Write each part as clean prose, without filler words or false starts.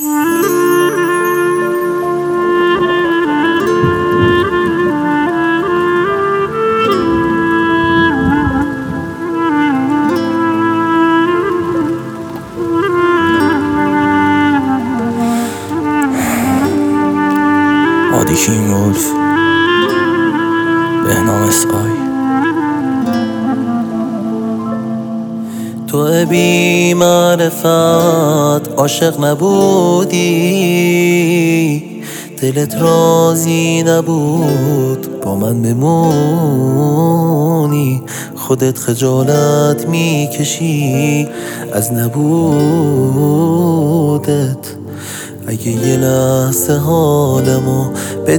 آدیکین ولف، بهنام SI. تو بی معرفت عاشق نبودی، دلت راضی نبود با من بمونی، خودت خجالت میکشی از نبودت. اگه یه لحظه حالمو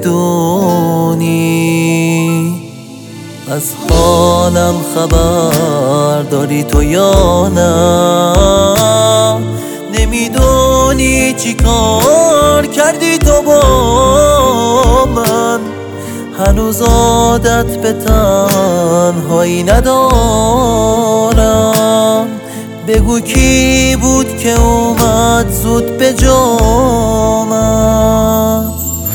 بدونی، از حالم خبر داری تو یا نه؟ نمیدونی چی کار کردی تو با من، هنوز عادت به تنهایی ندارم. بگو کی بود که اومد زود به جامم؟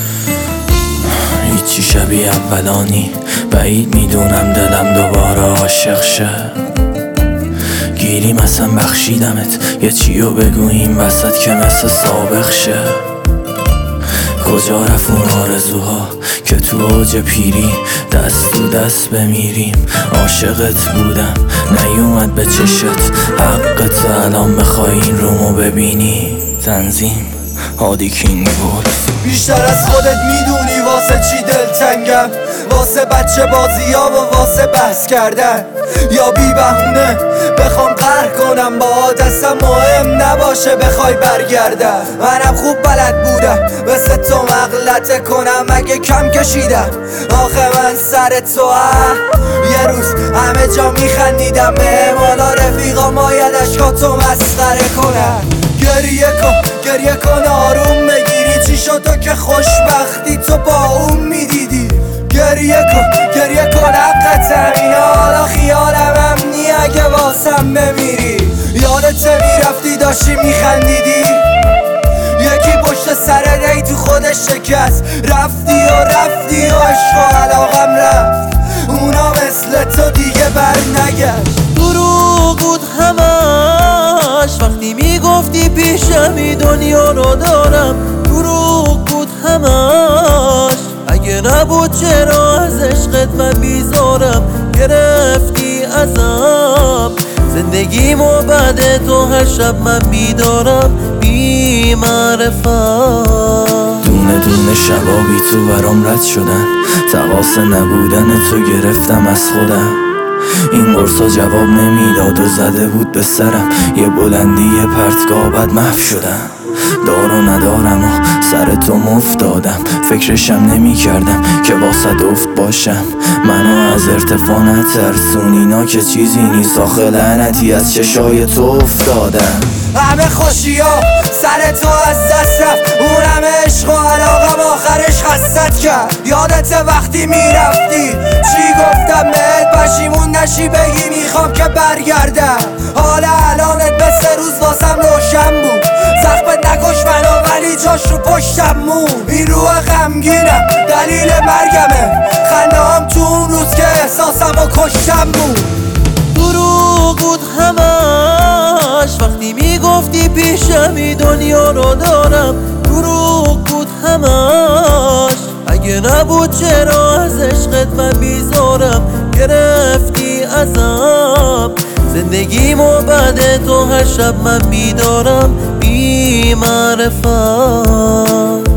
هیچی شبیه اولانی، بعید میدونم دلم دوباره عاشق شه. گیریم اصلا بخشیدمت، یه چیو بگو این وسط که مثل سابق شه. کجا رفت اون آرزوها که تو اوج پیری دست تو دست بمیریم؟ عاشقت بودم نیومد به چشت، حقت الان بخوای این رومو ببینی. تنظیم آدیکین ولف. بیشتر از خودت میدونی واسه چی دلتنگم، واسه بچه بازی‌ها و واسه بحث کردن، یا بی بهونه بخوام قهر کنم با دستم مهم نباشه بخوای برگردم. منم خوب بلد بودم مثل تو مغلطه کنم اگه کم کشیدم. آخه من سر تو یه روز همه جا میخندیدم، مهمانا رفیقا ماید اشکاتو مسخره کنم. گریه کن آروم بگیری، چی شد تو که خوشبختی تو با اون میدیدی؟ گریه کن حقت اینه، حالا خیالم امنی اگه واسم بمیری. یادت میرفتی داشتی میخندیدی، یکی پشت سر ری تو خودش شکست، رفتی و عشق و علاقم رفت، اونا مثل تو دیگه بر نگشت. دروغ بود همش وقتی میگفتی پیشمی دنیا رو دارم، دروغ بود همش اگه نبود چرا از عشقت من بیزارم. گرفتی ازم زندگیمو بعد تو هر شب من بیدارم بی معرفت. دونه دونه شبا بی تو برام رد شدن، تقاص نبودن تو گرفتم از خودم. این قرصا جواب نمیداد و زده بود به سرم، یه بلندی یه پرتگاه بعد محو شدم. دارو ندارم و سر تو مفت دادم، فکرشم نمی کردم که واسه افت باشم. منو از ارتفاع نترسون، اینا که چیزی نیست آخه لعنتی از چشای تو افتادم. همه خوشیا سر تو از دست رفت، اون همه عشق و علاقم آخرش خستت کرد. یادت وقتی میرفتی چی گفتم بهت؟ پشیمون نشی بگی میخوام که برگردم. حالا الانت مثل روز واسم روشن بود، زخمت نکش منو ولی جاش رو پشتم مون. این روح غمگینم دلیل مرگمه، خنده هم تو اون روز که احساسم و کشتم بود. دروغ بود همش وقتی میگفتی پیشمی دنیا رو دارم، دروغ بود همش اگه نبود چرا از عشقت من بیزارم. گرفتی ازم زندگیمو بعد تو هر شب من بیدارم بی معرفت.